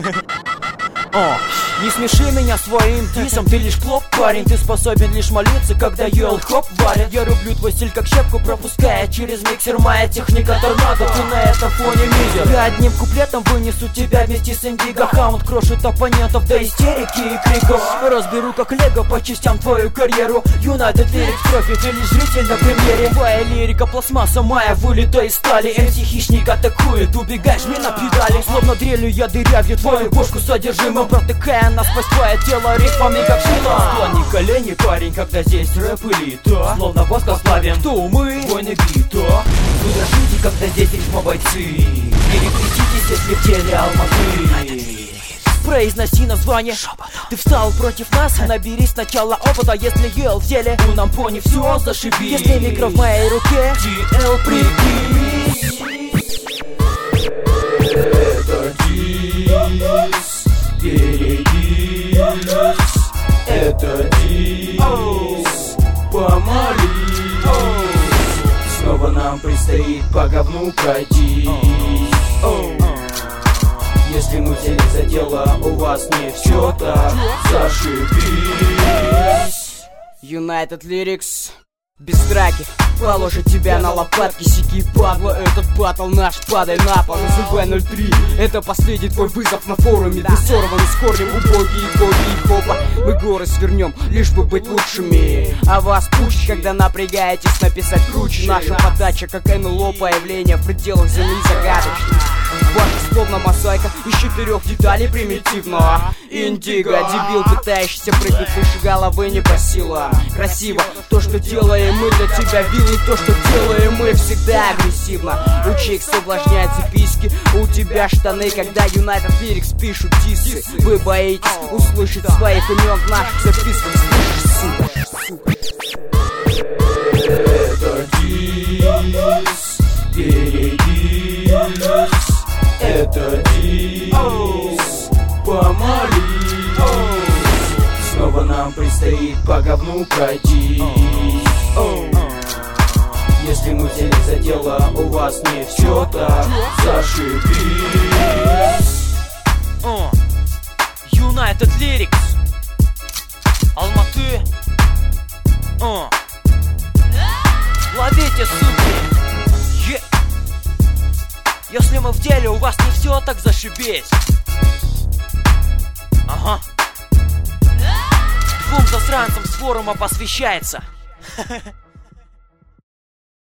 Не смеши меня своим дисом, ты лишь клоп, парень. Ты способен лишь молиться, когда Юэл хоп варит. Я рублю твой стиль как щепку, пропуская через миксер. Моя техника торнадо, ты на этом фоне мизер. Я одним куплетом вынесу тебя вместе с Индиго. Хаунд крошит оппонентов до истерики и криков. Разберу как лего по частям твою карьеру. United Lyrics профи, ты лишь зритель на премьере. Твоя лирика пластмасса, моя вылитая из стали. МС хищник атакует, убегай, жми на педали. Словно дрелью я дырявлю твою бошку содержимым, протыкая насквозь твое тело рифмами как шила. Склони колени, парень, когда здесь рэп элита. Словно воск славим, кто мы? Войны бита. Вы дрожите, когда здесь рифмобойцы. Перекреститесь, если в теле Алматы. Произноси название. Ты встал против нас, набери сначала опыта. Если Юэл в деле, у нам пони все зашибись. Если микро в моей руке, GL прикинь. Это дис, берегись. Это дис, помолись. Снова нам предстоит по говну пройти. Если мы взялись за дело, у вас не все так, зашибись. United Lyrics. Без драки положит тебя на лопатки. Сики, падла, этот батл наш, падай на пол. ЗВ 03, это последний твой вызов на форуме. Ты сорван с корнем, убогие боги и хопа. Мы горы свернем, лишь бы быть лучшими. А вас пучит, когда напрягаетесь написать круче. Наша подача, как НЛО, появление в пределах земли загадочно. Ваша словно мозаика из 4 деталей примитивного. Индиго, дебил, пытающийся прыгнуть выше головы не по силам. Красиво, то, что делаем мы для тебя, вилы, то, что делаем мы, всегда агрессивно. У чек соблазняются письки, у тебя штаны, когда United Lyrics пишут дисы. Вы боитесь услышать своих имен в наших записках, слышишь, сука? Это дис, берегись. Это дис, помолись. Снова нам предстоит по говну пройти. Если мы взялись за дело, у вас не все так, зашибись. United Lyrics, Алматы. Ловите, суки. Если мы в деле, у вас не все так, зашибись. Ага. Двум засранцам с форума посвящается.